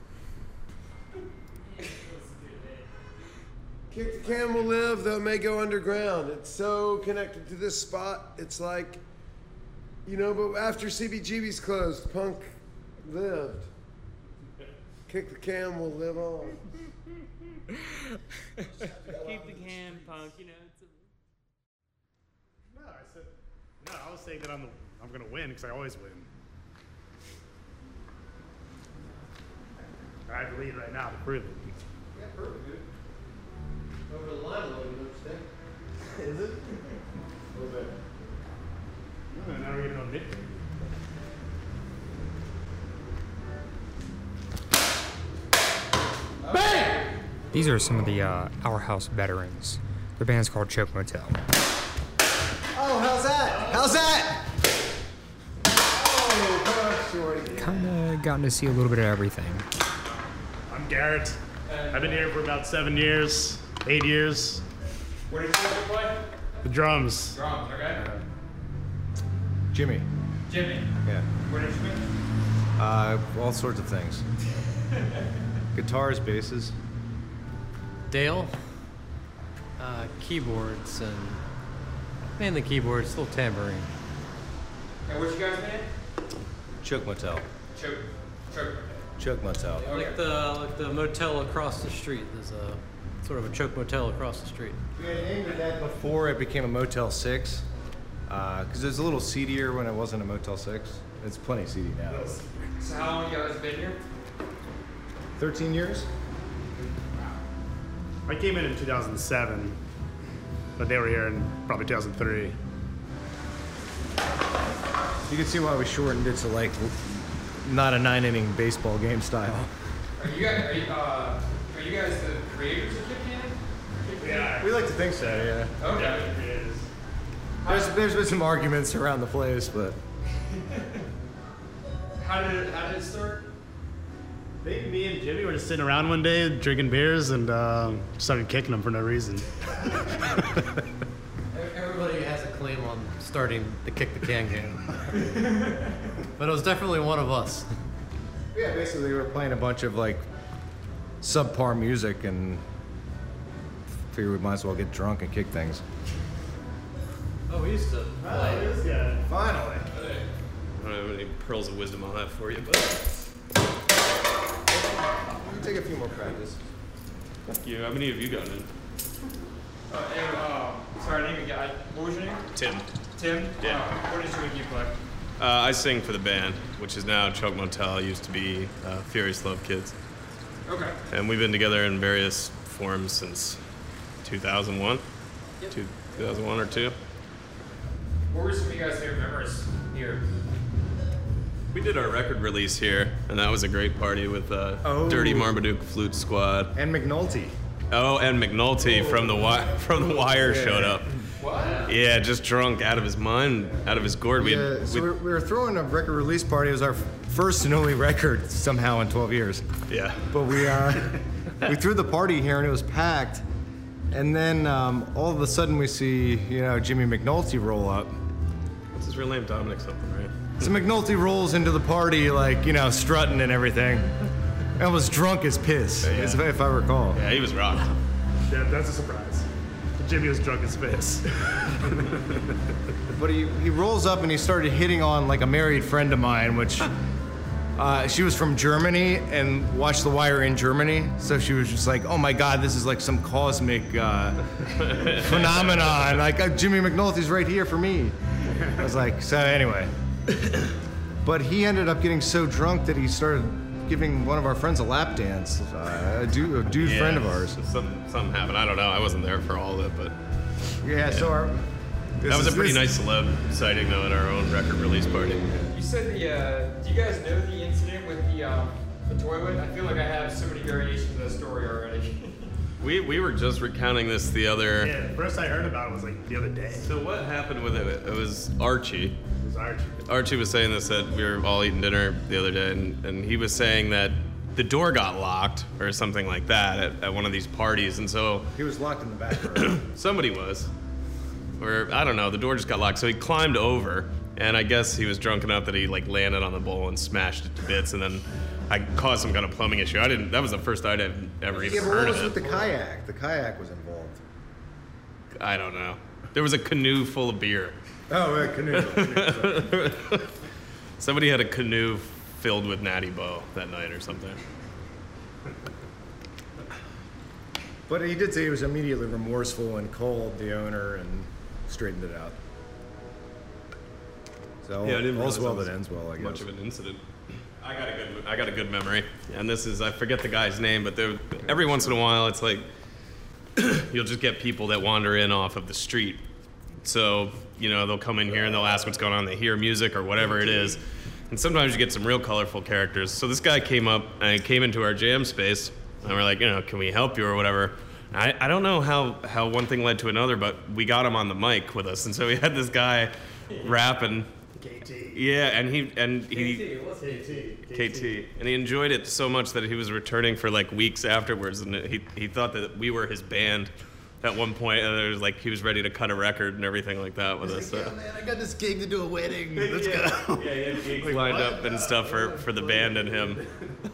Kick the Can will live, though it may go underground. It's so connected to this spot. It's like, you know, but after CBGB's closed, punk lived. Kick the Can will live on. Keep the can, punk. You know, it's I was saying that I'm gonna win because I always win. I have the lead right now to prove it. Yeah, perfect, dude. Over the line a little, you understand? Is it? A little bit. No, now we're getting on mid. Bang! These are some of the Our House veterans. Their band's called Choke Motel. Oh, how's that? How's that? Oh, shorty. Kinda gotten to see a little bit of everything. I'm Garrett. I've been here for about 7 years, 8 years. What did you play? The drums. Drums, okay. Jimmy. Jimmy. Yeah. What instrument? All sorts of things. Guitars, basses. Dale. Keyboards and mainly keyboards, little tambourine. And what's your guys' name? Choke Motel. Choke Motel. Like the motel across the street. There's a sort of a Choke Motel across the street. We had named it that before it became a Motel 6, because it was a little seedier when it wasn't a Motel 6. It's plenty seedy now. So how long you guys been here? 13 years. I came in 2007, but they were here in probably 2003. You can see why we shortened it to like not a 9-inning baseball game style. Are you guys the creators of Kick Can? Yeah. We like to think so, yeah. Okay. There's been some arguments around the place, but How did it start? I think me and Jimmy were just sitting around one day drinking beers and started kicking them for no reason. Everybody has a claim on starting the Kick the Can game. But it was definitely one of us. yeah, basically we were playing a bunch of like subpar music and figured we might as well get drunk and kick things. Oh, we used to play. This guy. Finally. I don't have any pearls of wisdom I'll have for you, but You take a few more practice. thank you. How many have you gotten in? Sorry, I didn't even get. What was your name? Tim. Tim. Yeah. What instrument do you play? I sing for the band, which is now Choke Motel. It used to be Furious Love Kids. Okay. And we've been together in various forms since 2001. Yep. 2001 or 2. What were some of you guys' favorite memories here? We did our record release here, and that was a great party with Dirty Marmaduke Flute Squad. And McNulty. Oh, and McNulty from the Wire showed up. What? Yeah, just drunk out of his mind, out of his gourd. We were throwing a record release party. It was our first and only record somehow in 12 years. Yeah. But we threw the party here and it was packed. And then all of a sudden we see, Jimmy McNulty roll up. What's his real name? Dominic something, right? So McNulty rolls into the party strutting and everything. And was drunk as piss, if I recall. Yeah, he was rocked. Yeah, that's a surprise. Jimmy was drunk as piss. But he rolls up and he started hitting on a married friend of mine, which she was from Germany and watched The Wire in Germany. So she was just like, oh my God, this is like some cosmic phenomenon. Jimmy McNulty's right here for me. I was like, so anyway. But he ended up getting so drunk that he started giving one of our friends a lap dance, a dude friend of ours. Something happened. I don't know. I wasn't there for all of it, but so that was a pretty nice celeb sighting though at our own record release party. You said do you guys know the incident with the toilet? I feel like I have so many variations of the story already. We were just recounting this the other. Yeah, the first I heard about it was the other day. So what happened with it? It was Archie. It was Archie. Archie was saying this that we were all eating dinner the other day, and he was saying that the door got locked or something like that at one of these parties, and so he was locked in the back room. Somebody was, or I don't know. The door just got locked, so he climbed over, and I guess he was drunk enough that he landed on the bowl and smashed it to bits, and then I caused some kind of plumbing issue. That was the first I'd ever even heard of it. What was with the kayak? The kayak was involved. I don't know. There was a canoe full of beer. Oh, a canoe. Somebody had a canoe filled with Natty Boh that night or something. But he did say he was immediately remorseful and called the owner and straightened it out. So all's well that ends well, I guess. Much of an incident. I got a good memory, and this is, I forget the guy's name, but every once in a while it's like you'll just get people that wander in off of the street. So they'll come in here and they'll ask what's going on. They hear music or whatever it is, and sometimes you get some real colorful characters. So this guy came up and came into our jam space, and we're like, can we help you or whatever. I don't know how one thing led to another, but we got him on the mic with us, and so we had this guy rapping. KT. Yeah, and he KT, and he enjoyed it so much that he was returning for weeks afterwards, and he thought that we were his band at one point, and it was he was ready to cut a record and everything like that with us. Yeah, man, I got this gig to do a wedding. Let's go. Yeah, he had gigs lined up and stuff for the band and him.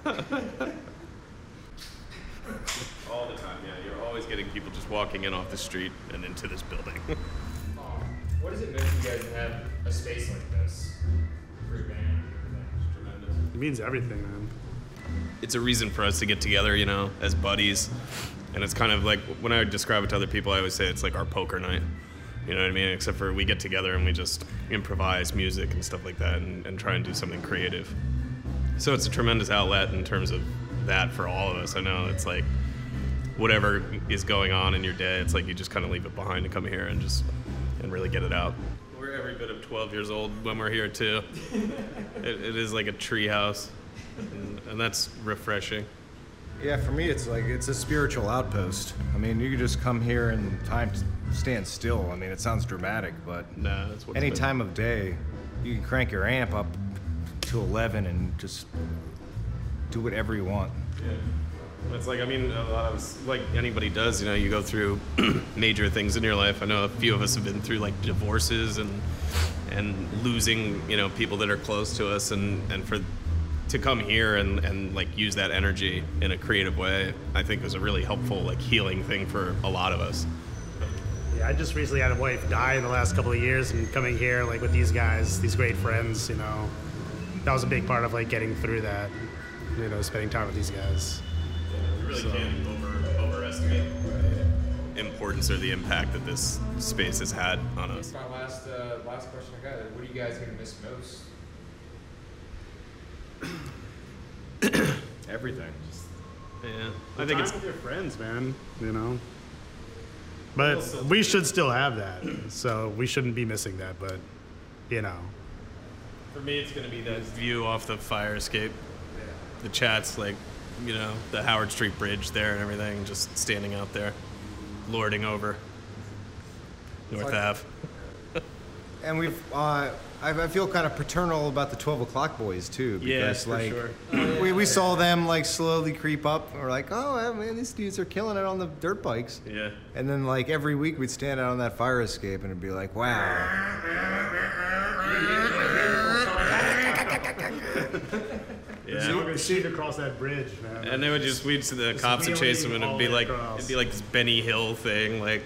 All the time, yeah. You're always getting people just walking in off the street and into this building. What does it mean to you guys to have a space like this for your band and everything? It's tremendous. It means everything, man. It's a reason for us to get together, as buddies. And it's kind of when I describe it to other people, I always say it's like our poker night. You know what I mean? Except for we get together and we just improvise music and stuff like that and try and do something creative. So it's a tremendous outlet in terms of that for all of us. I know it's whatever is going on in your day, it's you just kind of leave it behind and come here and really get it out. We're every bit of 12 years old when we're here too. It is like a tree house, and that's refreshing. Yeah, for me it's it's a spiritual outpost. I mean, you could just come here and time stands still. I mean, it sounds dramatic, but that's what any time of day, you can crank your amp up to 11 and just do whatever you want. Yeah. It's a lot of anybody does, you go through major things in your life. I know a few of us have been through divorces and losing, people that are close to us, and to come here and use that energy in a creative way, I think was a really helpful healing thing for a lot of us. Yeah, I just recently had a wife die in the last couple of years, and coming here with these guys, these great friends, that was a big part of getting through that, spending time with these guys. You really can't overestimate the importance or the impact that this space has had on us. My last question I got. What are you guys gonna miss most? Everything. Yeah, I think it's with your friends, man. But we should still have that, so we shouldn't be missing that. But for me, it's gonna be that view off the fire escape. Yeah. The chats, the Howard Street Bridge there and everything, just standing out there, lording over. North Ave. And we've, I feel kind of paternal about the 12 o'clock boys too, because for like sure. we saw them like slowly creep up. And we're like, oh man, these dudes are killing it on the dirt bikes. Yeah. And then like every week we'd stand out on that fire escape and it'd be like, wow. Yeah. See across that bridge, man. And they would just, the cops would chase them, and it'd be like this Benny Hill thing, like,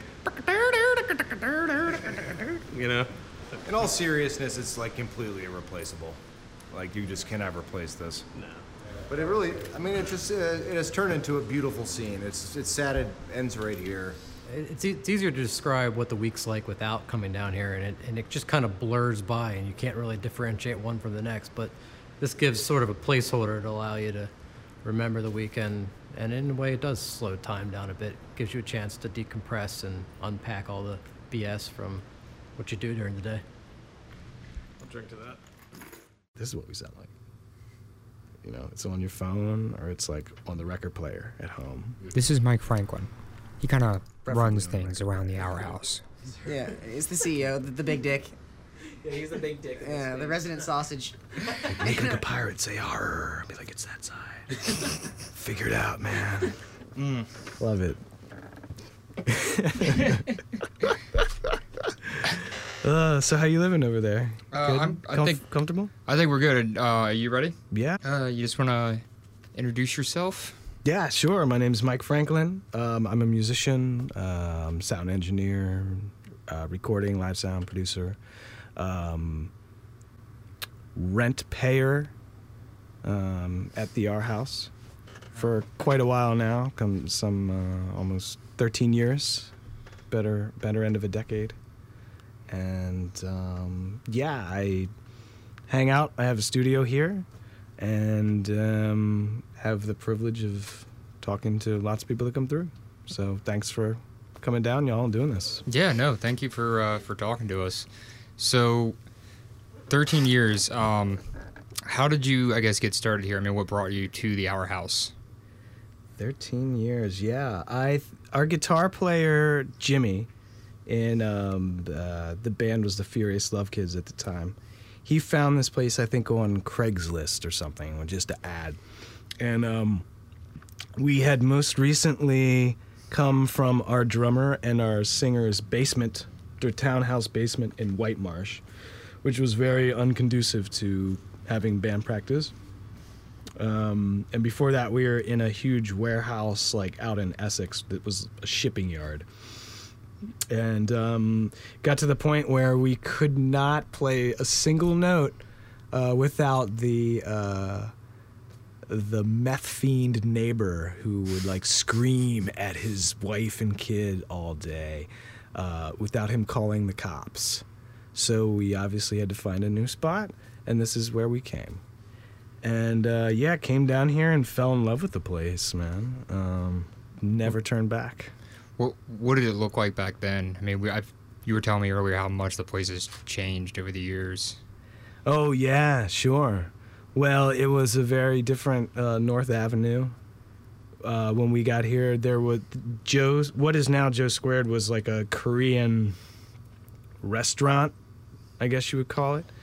you know. In all seriousness, it's like completely irreplaceable. Like you just cannot replace this. No. But it really, I mean, it just it has turned into a beautiful scene. It's sad it ends right here. It's easier to describe what the week's like without coming down here, and it just kind of blurs by, and you can't really differentiate one from the next. But this gives sort of a placeholder to allow you to remember the weekend, and in a way, it does slow time down a bit. Gives you a chance to decompress and unpack all the BS from what you do during the day. I'll drink to that. This is what we sound like. You know, it's on your phone or it's like on the record player at home. This is Mike Franklin. He kind of runs things around the Our House. Yeah, he's the CEO, the big dick. Yeah, he's the big dick. Yeah, the resident sausage. Make like a pirate, say "arr," be like, it's that side. Figure it out, man. Love it. So how you living over there? Good? I think comfortable. I think we're good. Are you ready? Yeah. You just want to introduce yourself? Yeah, sure. My name's Mike Franklin. I'm a musician, sound engineer, recording, live sound producer, rent payer at the Our House for quite a while now. Almost 13 years, better end of a decade. And yeah, I hang out. I have a studio here, and have the privilege of talking to lots of people that come through. So thanks for coming down, y'all, and doing this. Yeah, no, thank you for talking to us. So, 13 years. How did you, I guess, get started here? I mean, what brought you to the Our House? 13 years, yeah. Our guitar player, Jimmy, in the band was the Furious Love Kids at the time. He found this place, I think, on Craigslist or something, just to add. And we had most recently come from our drummer and our singer's basement, their townhouse basement in White Marsh, which was very unconducive to having band practice. And before that, we were in a huge warehouse, like out in Essex, that was a shipping yard. And got to the point where we could not play a single note without the meth fiend neighbor who would like scream at his wife and kid all day without him calling the cops. So we obviously had to find a new spot, and this is where we came. And yeah, came down here and fell in love with the place, man. Never turned back. What did it look like back then? I mean, you were telling me earlier how much the place has changed over the years. Oh, yeah, sure. Well, it was a very different North Avenue. When we got here, there was what is now Joe Squared was like a Korean restaurant, I guess you would call it.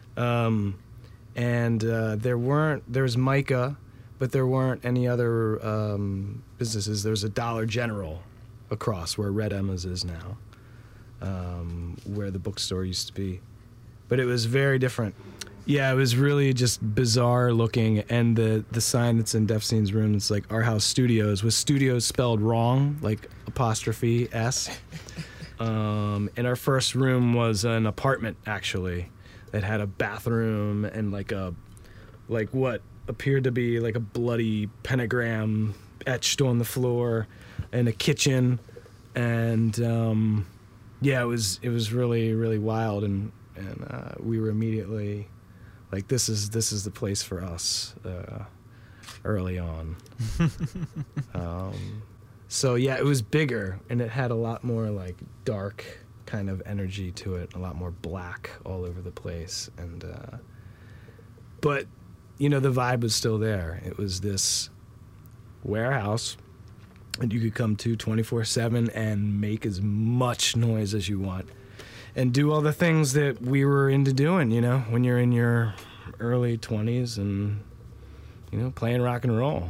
And there was Micah, but there weren't any other businesses. There was a Dollar General across where Red Emma's is now, where the bookstore used to be. But it was very different. Yeah, it was really just bizarre looking, and the sign that's in Defscene's room, it's like Our House Studios, with studios spelled wrong, like apostrophe S. And our first room was an apartment, actually, that had a bathroom and like what appeared to be like a bloody pentagram etched on the floor, and a kitchen, and yeah, it was really, really wild, and we were immediately like, this is the place for us early on. So yeah, it was bigger, and it had a lot more like dark kind of energy to it, a lot more black all over the place, and but you know, the vibe was still there. It was this warehouse and you could come to 24/7 and make as much noise as you want and do all the things that we were into doing, you know, when you're in your early 20s and, you know, playing rock and roll.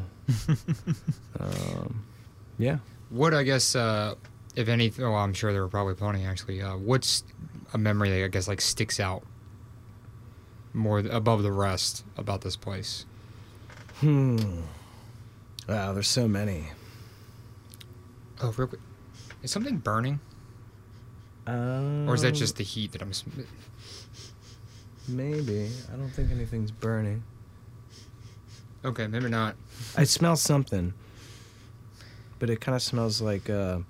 Yeah. What, I guess, if any, well, I'm sure there were probably plenty actually. What's a memory that I guess like sticks out more above the rest about this place? Wow, there's so many. Oh, real quick. Is something burning? Or is that just the heat that I'm... Maybe. I don't think anything's burning. Okay, maybe not. I smell something. But it kind of smells like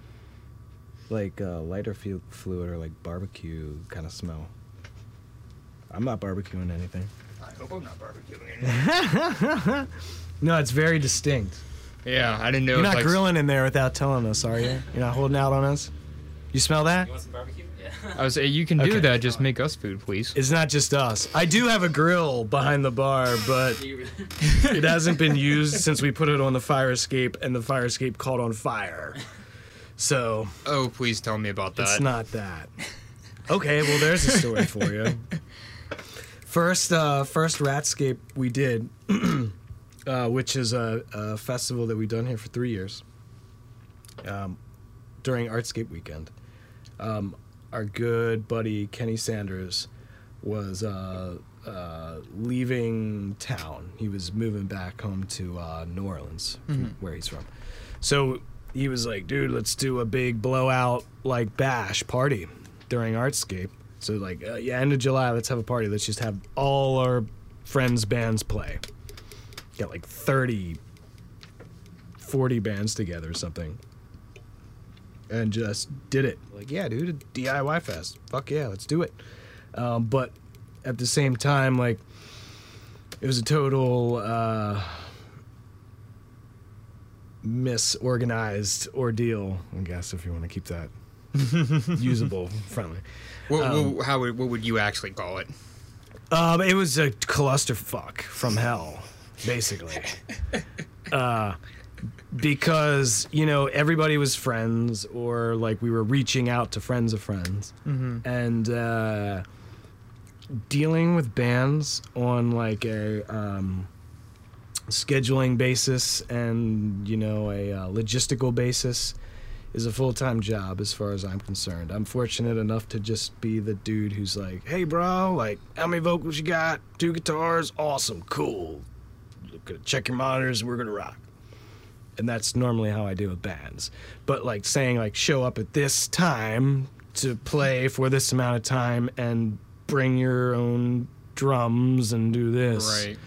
lighter fluid or like barbecue kind of smell. I'm not barbecuing anything. I hope I'm not barbecuing anything. No, it's very distinct. Yeah, I didn't know. You're not grilling in there without telling us, are you? You're not holding out on us? You smell that? You want some barbecue? Yeah. I was saying, you can do that, just make us food, please. It's not just us. I do have a grill behind the bar, but it hasn't been used since we put it on the fire escape, and the fire escape caught on fire. So... Oh, please tell me about that. It's not that. Okay, well, there's a story for you. First Ratscape we did, which is a festival that we've done here for 3 years, during Artscape weekend. Our good buddy Kenny Sanders was leaving town. He was moving back home to New Orleans, where he's from. So he was like, dude, let's do a big blowout, like, bash party during Artscape. So, like, end of July, let's have a party. Let's just have all our friends' bands play. Got like 30, 40 bands together or something. And just did it. Like, yeah, dude, a DIY fest. Fuck yeah, let's do it. But at the same time, like, it was a total misorganized ordeal, I guess, if you want to keep that usable, friendly. What would you actually call it? It was a clusterfuck from hell, basically. Because, you know, everybody was friends, or like we were reaching out to friends of friends. And dealing with bands on like a scheduling basis and, you know, a logistical basis is a full-time job as far as I'm concerned. I'm fortunate enough to just be the dude who's like, hey bro, like, how many vocals you got? 2 guitars? Awesome, cool. Gonna check your monitors and we're gonna rock. And that's normally how I deal with bands. But like saying like show up at this time to play for this amount of time and bring your own drums and do this. Right.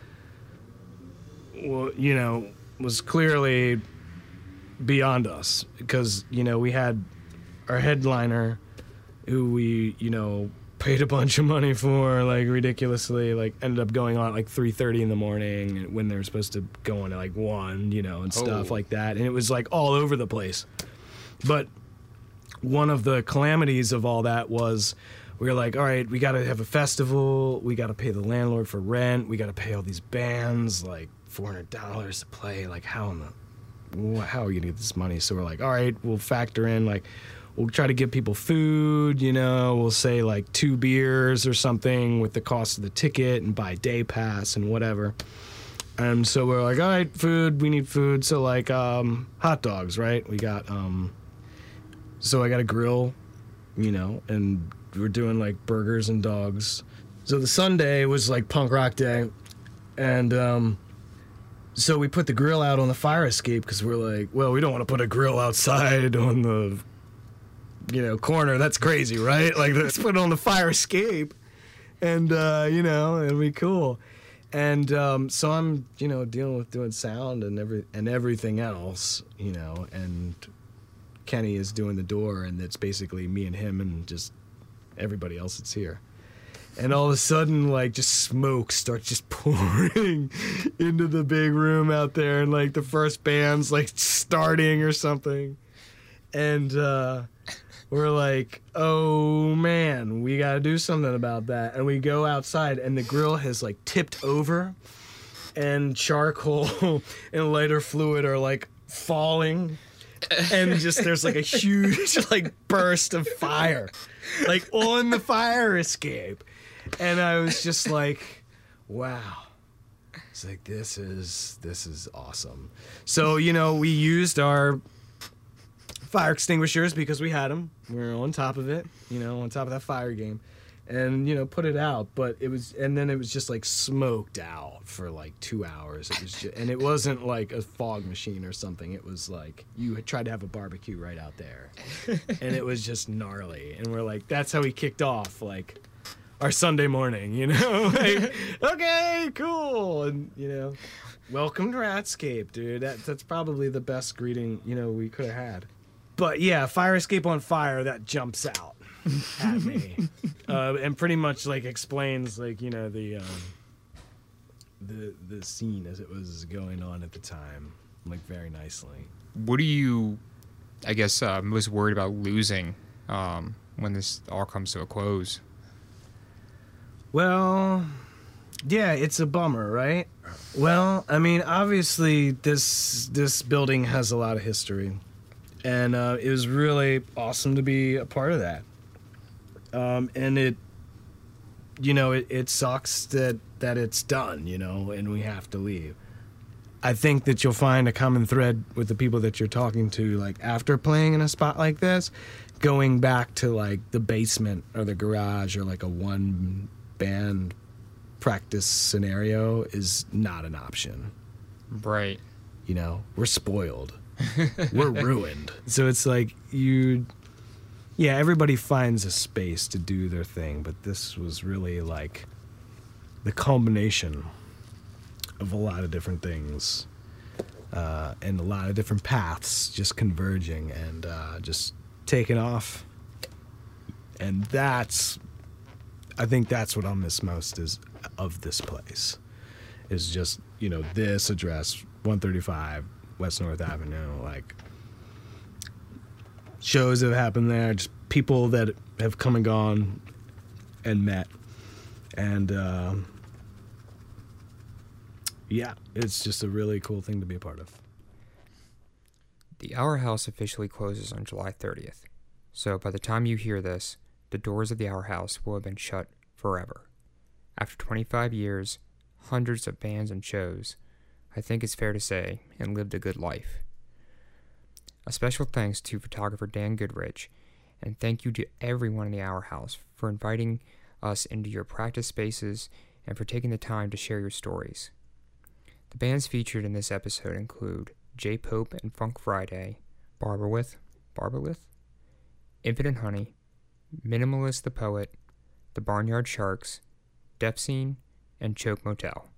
Well, you know, was clearly beyond us, because, you know, we had our headliner who we, you know, paid a bunch of money for, like, ridiculously, like, ended up going on at like 3:30 in the morning when they were supposed to go on at like 1, you know, and stuff like that. And it was like all over the place. But one of the calamities of all that was we were like, all right, we got to have a festival, we got to pay the landlord for rent, we got to pay all these bands like $400 to play. Like, how are you gonna get this money? So we're like, all right, we'll factor in, like, we'll try to give people food, you know, we'll say like 2 beers or something with the cost of the ticket and buy day pass and whatever. And so we're like, all right, food, we need food. So like hot dogs, right? We got so I got a grill, you know, and we're doing like burgers and dogs. So the Sunday was like punk rock day, and so we put the grill out on the fire escape because we're like, well, we don't want to put a grill outside on the, you know, corner. That's crazy, right? Like, let's put it on the fire escape, and you know, it'll be cool. And so I'm, you know, dealing with doing sound and everything else, you know, and Kenny is doing the door, and it's basically me and him and just everybody else that's here. And all of a sudden, like, just smoke starts just pouring into the big room out there, and like the first band's like starting or something, and we're like, oh man, we gotta do something about that. And we go outside, and the grill has like tipped over, and charcoal and lighter fluid are like falling, and just there's like a huge like burst of fire, like on the fire escape, and I was just like, wow. It's like this is awesome. So we used our fire extinguishers because we had them. We were on top of it, on top of that fire game, and put it out. But it was just like smoked out for like 2 hours. It was just, and it wasn't like a fog machine or something. It was like you had tried to have a barbecue right out there, and it was just gnarly. And we're like, that's how we kicked off like our Sunday morning, like, okay, cool, and welcome to Ratscape, dude. That's probably the best greeting we could have had. But yeah, fire escape on fire, that jumps out at me, and pretty much like explains like the scene as it was going on at the time, like very nicely. What are you, I guess, most worried about losing when this all comes to a close? Well, yeah, it's a bummer, right? Well, I mean, obviously this building has a lot of history, and it was really awesome to be a part of that. And it sucks that it's done, and we have to leave. I think that you'll find a common thread with the people that you're talking to, like after playing in a spot like this, going back to like the basement or the garage or like a one band practice scenario is not an option. Right. We're spoiled. We're ruined. So it's like everybody finds a space to do their thing, but this was really like the culmination of a lot of different things, and a lot of different paths just converging and just taking off. And I think that's what I'll miss most of this place, is just, this address, 135 West North Avenue, like shows that have happened there, just people that have come and gone and met. And it's just a really cool thing to be a part of. The Our House officially closes on July 30th. So by the time you hear this, the doors of the Our House will have been shut forever. After 25 years, hundreds of bands and shows, I think it's fair to say, and lived a good life. A special thanks to photographer Dan Goodrich, and thank you to everyone in the Our House for inviting us into your practice spaces and for taking the time to share your stories. The bands featured in this episode include J Pope and Funk Friday, Barberwith, Infinite Honey, Minimalist the Poet, The Barnyard Sharks, Def Scene, and Choke Motel.